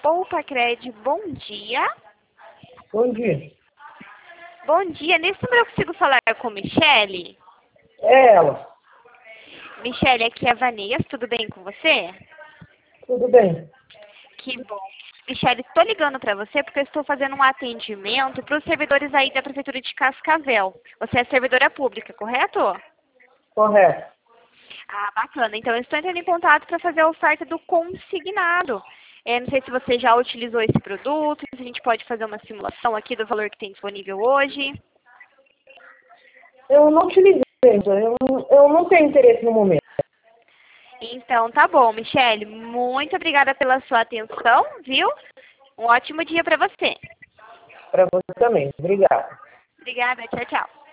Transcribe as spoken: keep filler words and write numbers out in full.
Oupacred, bom dia. Bom dia. Bom dia, nesse número eu consigo falar com Michele? É ela. Michele, aqui é a Vanessa, tudo bem com você? Tudo bem. Que bom. Michele, estou ligando para você porque eu estou fazendo um atendimento para os servidores aí da Prefeitura de Cascavel. Você é servidora pública, correto? Correto. Ah, bacana. Então, eu estou entrando em contato para fazer a oferta do consignado. É, não sei se você já utilizou esse produto, se a gente pode fazer uma simulação aqui do valor que tem disponível hoje. Eu não utilizei, eu não, eu não tenho interesse no momento. Então, tá bom, Michele. Muito obrigada pela sua atenção, viu? Um ótimo dia para você. Para você também. Obrigado. Obrigada, tchau, tchau.